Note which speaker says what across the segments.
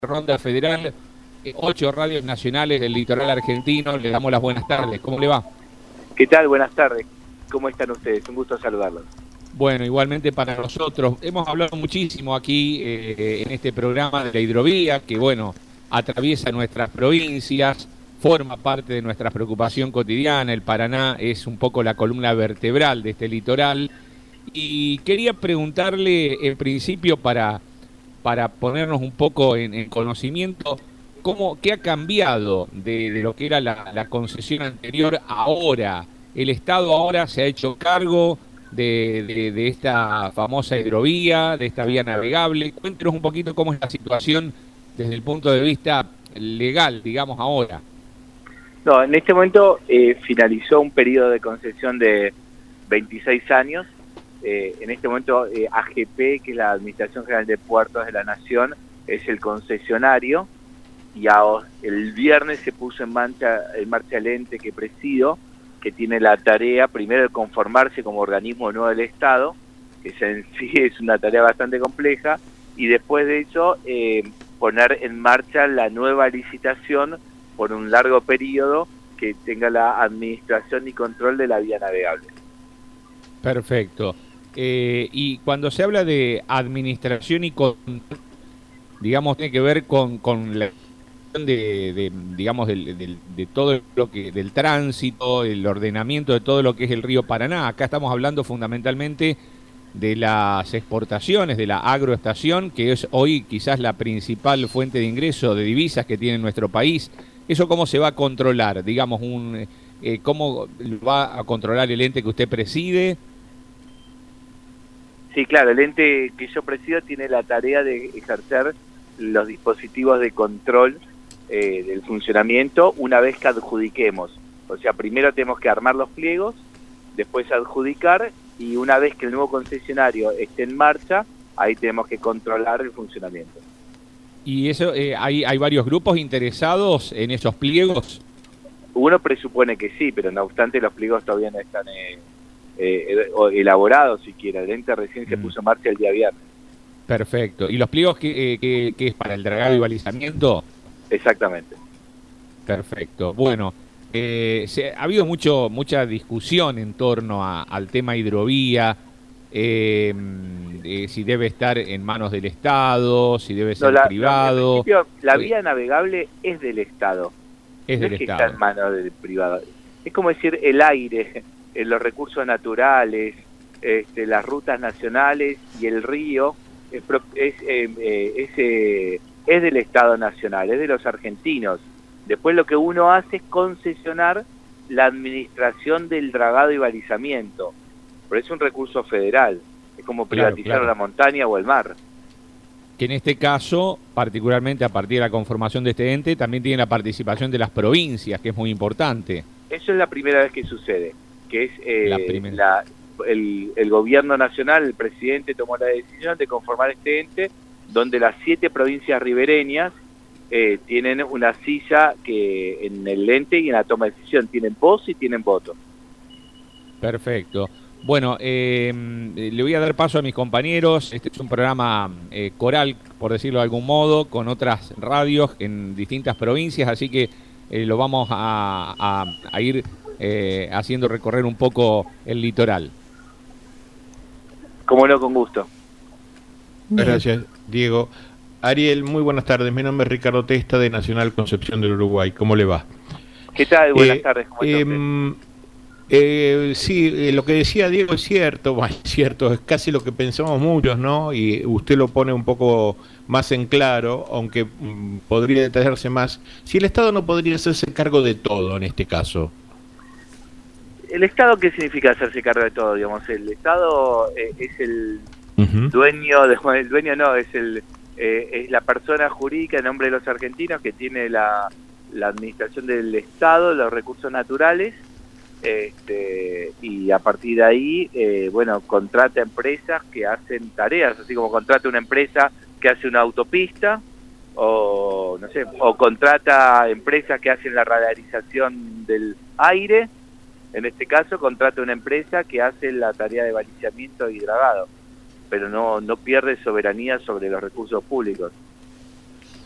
Speaker 1: Ronda Federal, 8 radios nacionales del litoral argentino. Le damos las buenas tardes. ¿Cómo le va?
Speaker 2: ¿Qué tal? Buenas tardes. ¿Cómo están ustedes? Un gusto saludarlos.
Speaker 1: Bueno, igualmente para nosotros. Hemos hablado muchísimo aquí en este programa de la hidrovía, que bueno, atraviesa nuestras provincias, forma parte de nuestra preocupación cotidiana. El Paraná es un poco la columna vertebral de este litoral. Y quería preguntarle, en principio, para ponernos un poco en conocimiento, ¿qué ha cambiado de lo que era la concesión anterior ahora? ¿El Estado ahora se ha hecho cargo de esta famosa hidrovía, de esta vía navegable? Cuéntenos un poquito cómo es la situación desde el punto de vista legal, digamos, ahora.
Speaker 2: No, en este momento finalizó un periodo de concesión de 26 años. En este momento AGP, que es la Administración General de Puertos de la Nación, es el concesionario, y el viernes se puso en marcha el ente que presido, que tiene la tarea primero de conformarse como organismo nuevo del Estado, que en sí es una tarea bastante compleja, y después de eso poner en marcha la nueva licitación por un largo periodo que tenga la administración y control de la vía navegable.
Speaker 1: Perfecto. Y cuando se habla de administración y control, digamos, tiene que ver con la digamos, de todo lo que del tránsito, el ordenamiento de todo lo que es el río Paraná. Acá estamos hablando fundamentalmente de las exportaciones, de la agroestación, que es hoy quizás la principal fuente de ingreso de divisas que tiene nuestro país. ¿Eso cómo se va a controlar? Digamos, ¿cómo va a controlar el ente que usted preside?
Speaker 2: Sí, claro, el ente que yo presido tiene la tarea de ejercer los dispositivos de control del funcionamiento una vez que adjudiquemos. O sea, primero tenemos que armar los pliegos, después adjudicar, y una vez que el nuevo concesionario esté en marcha, ahí tenemos que controlar el funcionamiento.
Speaker 1: ¿Y eso hay varios grupos interesados en esos pliegos?
Speaker 2: Uno presupone que sí, pero no obstante los pliegos todavía no están elaborados siquiera. El ente recién se puso en marcha el día viernes.
Speaker 1: Perfecto. ¿Y los pliegos que es para el dragado y balizamiento?
Speaker 2: Exactamente.
Speaker 1: Perfecto. Bueno, ha habido mucha discusión en torno al tema hidrovía, si debe estar en manos del Estado, si debe ser privado.
Speaker 2: En principio, la vía navegable es del Estado.
Speaker 1: Es
Speaker 2: no
Speaker 1: del
Speaker 2: es que
Speaker 1: Estado.
Speaker 2: está en manos del privado. Es como decir el aire, los recursos naturales, las rutas nacionales y el río es del Estado Nacional, es de los argentinos. Después lo que uno hace es concesionar la administración del dragado y balizamiento. Pero es un recurso federal, es como privatizar la montaña o el mar.
Speaker 1: Que en este caso, particularmente a partir de la conformación de este ente, también tiene la participación de las provincias, que es muy importante.
Speaker 2: Eso es la primera vez que sucede, que es el gobierno nacional, el presidente tomó la decisión de conformar este ente, donde las 7 provincias ribereñas tienen una silla que en el ente y en la toma de decisión tienen voz y tienen voto.
Speaker 1: Perfecto. Bueno, le voy a dar paso a mis compañeros. Este es un programa coral, por decirlo de algún modo, con otras radios en distintas provincias, así que lo vamos a ir haciendo recorrer un poco el litoral.
Speaker 2: Cómo no, con gusto.
Speaker 3: Gracias, Diego. Ariel, muy buenas tardes. Mi nombre es Ricardo Testa, de Nacional Concepción del Uruguay. ¿Cómo le va?
Speaker 2: ¿Qué tal? Buenas tardes. ¿Cómo está usted?
Speaker 3: Sí, lo que decía Diego es cierto, bueno, es cierto, es casi lo que pensamos muchos, ¿no? Y usted lo pone un poco más en claro, aunque podría detallarse más. Si el Estado no podría hacerse cargo de todo en este caso.
Speaker 2: ¿El Estado qué significa hacerse cargo de todo? Digamos, el Estado es el dueño, el dueño no, es la persona jurídica en nombre de los argentinos que tiene la administración del Estado, los recursos naturales, y a partir de ahí, contrata empresas que hacen tareas, así como contrata una empresa que hace una autopista, o no sé, o contrata empresas que hacen la radarización del aire. En este caso contrata una empresa que hace la tarea de balizamiento y dragado, pero no pierde soberanía sobre los recursos públicos.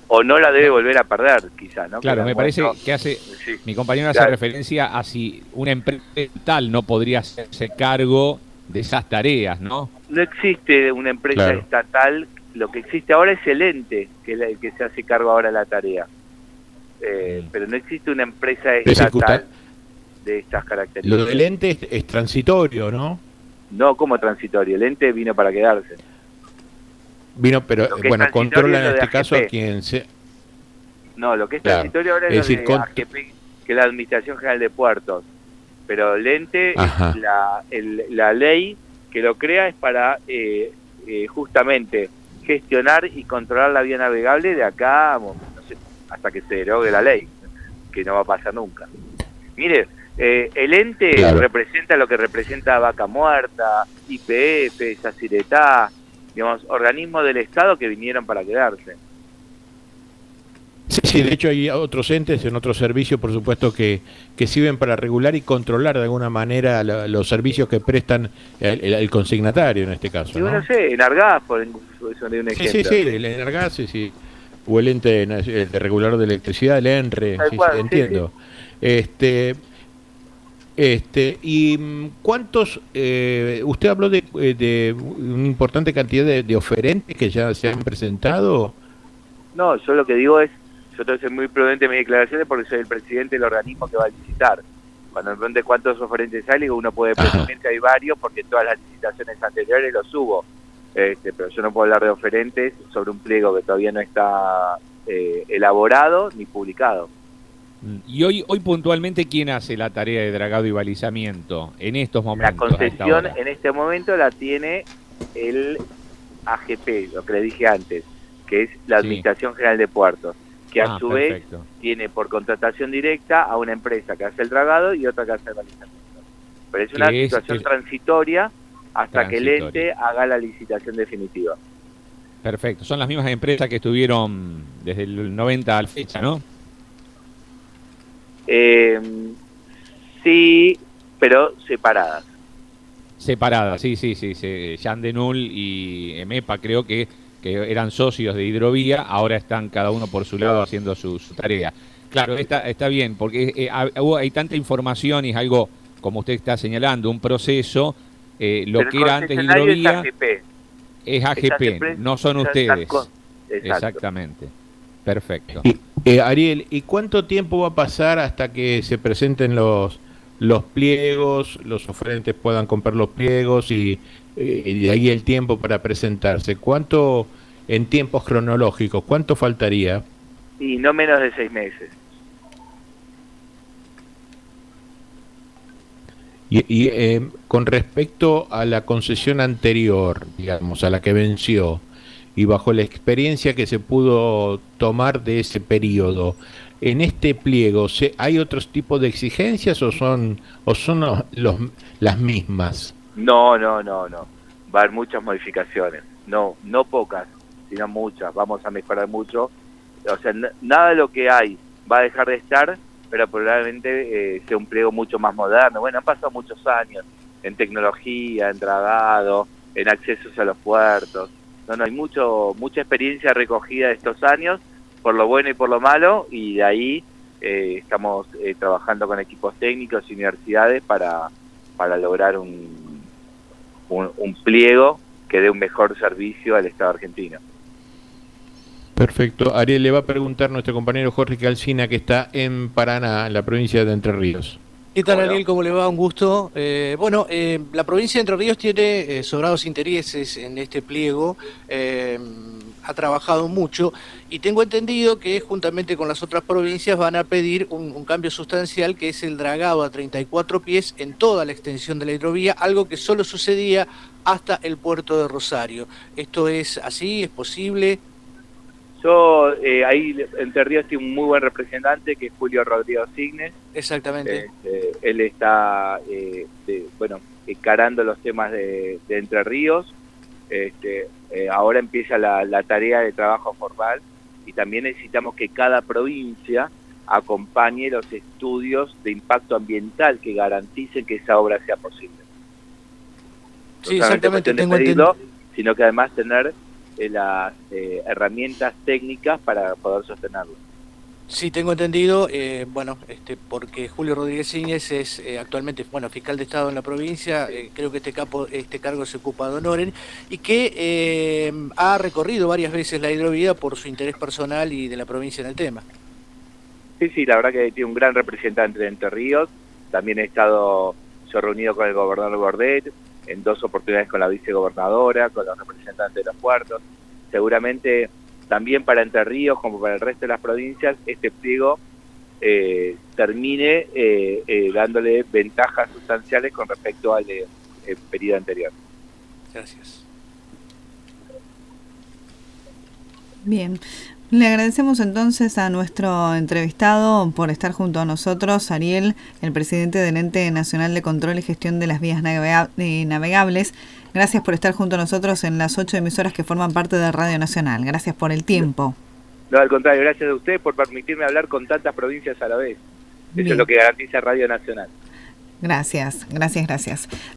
Speaker 2: o no la debe volver a perder, quizá, ¿no?
Speaker 1: Claro,
Speaker 2: que
Speaker 1: me parece
Speaker 2: bueno,
Speaker 1: que mi compañero
Speaker 2: claro,
Speaker 1: hace referencia a si una empresa tal no podría hacerse cargo de esas tareas, ¿no?
Speaker 2: no existe una empresa estatal, lo que existe ahora es el ente, que es el que se hace cargo ahora de la tarea. Pero no existe una empresa estatal de estas características.
Speaker 3: Lo del ente es transitorio, ¿no?
Speaker 2: No como transitorio, el ente vino para quedarse.
Speaker 3: Vino, pero bueno, controla en este caso a quien se...
Speaker 2: No, lo que es transitorio ahora es lo de AGP, que es la Administración General de Puertos. Pero el ente, la ley que lo crea es para justamente gestionar y controlar la vía navegable de acá, no sé, hasta que se derogue la ley, que no va a pasar nunca. Mire, el ente representa lo que representa Vaca Muerta, YPF, Yacyretá, digamos, organismos del Estado que vinieron para quedarse.
Speaker 3: Sí, de hecho hay otros entes en otros servicios, por supuesto, que sirven para regular y controlar de alguna manera los servicios que prestan el consignatario en este caso.
Speaker 2: Yo no sé, Enargás, por un ejemplo.
Speaker 3: Sí, el Enargás, sí. O el ente de regulador de electricidad, el ENRE, entiendo.
Speaker 2: Sí.
Speaker 3: Y ¿cuántos, usted habló de una importante cantidad de oferentes que ya se han presentado?
Speaker 2: No, yo lo que digo es, yo tengo que ser muy prudente en mis declaraciones porque soy el presidente del organismo que va a licitar. Cuando me pregunte cuántos oferentes hay, uno puede presumir que hay varios porque todas las licitaciones anteriores los hubo. Pero yo no puedo hablar de oferentes sobre un pliego que todavía no está elaborado ni publicado.
Speaker 1: Y hoy puntualmente, ¿quién hace la tarea de dragado y balizamiento en estos momentos?
Speaker 2: La concesión en este momento la tiene el AGP, lo que le dije antes, que es la Administración General de Puertos, que a su vez tiene por contratación directa a una empresa que hace el dragado y otra que hace el balizamiento. Pero es una situación transitoria hasta que el ente haga la licitación definitiva.
Speaker 1: Perfecto, son las mismas empresas que estuvieron desde el 90 al fecha, ¿no?
Speaker 2: Sí, pero separadas.
Speaker 1: Separadas, sí. Jean Denul y EMEPA creo que eran socios de Hidrovía, ahora están cada uno por su lado haciendo su tarea. Claro, está bien, porque hay tanta información y es algo, como usted está señalando, un proceso, lo que era antes Hidrovía es AGP, no son ustedes. Exactamente, perfecto.
Speaker 3: Ariel, ¿y cuánto tiempo va a pasar hasta que se presenten los pliegos, los oferentes puedan comprar los pliegos y de ahí el tiempo para presentarse? ¿Cuánto, en tiempos cronológicos, cuánto faltaría?
Speaker 2: Y no menos de 6 meses.
Speaker 3: Y con respecto a la concesión anterior, digamos, a la que venció, y bajo la experiencia que se pudo tomar de ese periodo, en este pliego, ¿hay otros tipos de exigencias o son las mismas?
Speaker 2: No. Va a haber muchas modificaciones. No pocas, sino muchas. Vamos a mejorar mucho. O sea, nada de lo que hay va a dejar de estar, pero probablemente sea un pliego mucho más moderno. Bueno, han pasado muchos años en tecnología, en dragado, en accesos a los puertos. No, hay mucha experiencia recogida de estos años, por lo bueno y por lo malo, y de ahí estamos trabajando con equipos técnicos y universidades para lograr un pliego que dé un mejor servicio al Estado argentino.
Speaker 3: Perfecto. Ariel, le va a preguntar nuestro compañero Jorge Calcina, que está en Paraná, en la provincia de Entre Ríos.
Speaker 4: ¿Qué tal, Ariel? ¿Cómo le va? Un gusto. La provincia de Entre Ríos tiene sobrados intereses en este pliego, ha trabajado mucho y tengo entendido que juntamente con las otras provincias van a pedir un cambio sustancial, que es el dragado a 34 pies en toda la extensión de la hidrovía, algo que solo sucedía hasta el puerto de Rosario. ¿Esto es así? ¿Es posible?
Speaker 2: Yo ahí en Entre Ríos tiene un muy buen representante que es Julio Rodrigo Signes.
Speaker 4: Exactamente.
Speaker 2: Él está encarando los temas de Entre Ríos. Ahora empieza la tarea de trabajo formal y también necesitamos que cada provincia acompañe los estudios de impacto ambiental que garanticen que esa obra sea posible.
Speaker 4: Sí, exactamente, tengo entendido.
Speaker 2: Sino que además tener las herramientas técnicas para poder sostenerlo.
Speaker 4: Sí, tengo entendido, porque Julio Rodríguez Íñez es actualmente fiscal de Estado en la provincia, creo que este cargo se ocupa de Onoren, y que ha recorrido varias veces la hidrovía por su interés personal y de la provincia en el tema.
Speaker 2: Sí, la verdad que tiene un gran representante de Entre Ríos. También he estado yo reunido con el gobernador Bordet, en 2 oportunidades con la vicegobernadora, con los representantes de los puertos. Seguramente también para Entre Ríos, como para el resto de las provincias, este pliego termine dándole ventajas sustanciales con respecto al periodo anterior.
Speaker 4: Gracias.
Speaker 5: Bien. Le agradecemos entonces a nuestro entrevistado por estar junto a nosotros, Ariel, el presidente del Ente Nacional de Control y Gestión de las Vías Navegables. Gracias por estar junto a nosotros en las 8 emisoras que forman parte de Radio Nacional. Gracias por el tiempo.
Speaker 2: No, al contrario, gracias a ustedes por permitirme hablar con tantas provincias a la vez. Eso es lo que garantiza Radio Nacional.
Speaker 5: Gracias.